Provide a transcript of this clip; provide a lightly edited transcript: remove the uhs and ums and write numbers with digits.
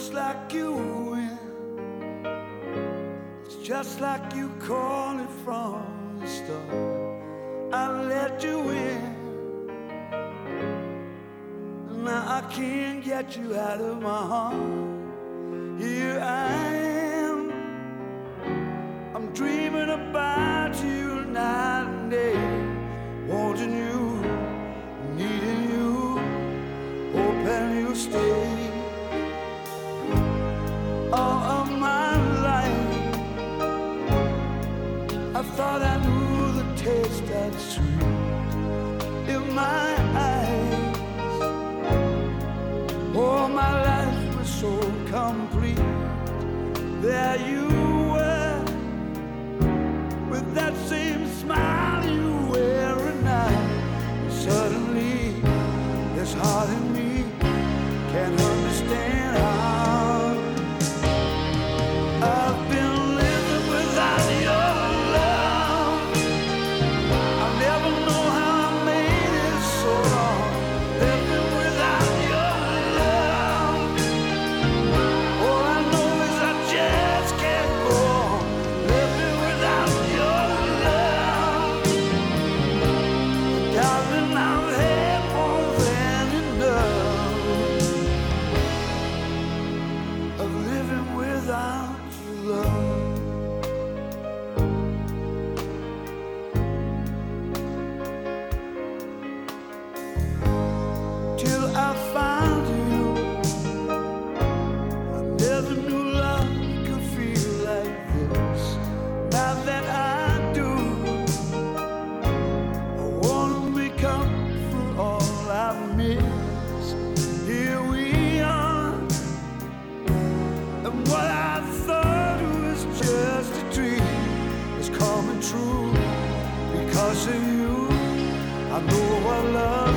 looks like you win. It's just like you called it from the start. I let you in. Now I can't get you out of my heart. Here I am, I'm dreaming about you night and day, wanting you, needing you, hoping you'll stay. All of my life I thought I knew the taste that's sweet in my eyes. Oh, my life was so complete. There you were, with that same smile you wear at night. And suddenly, this heart in me can't understand how I've been living without your love. I never know how I made it so long. Living without your love. All I know is I just can't go on. Living without your love. Darling, I've had more than enough of living without your love. Till I found you, I never knew love could feel like this. Now that I do, I wanna make up for all I've missed. Here we are, and what I thought was just a dream is coming true. Because of you, I know what love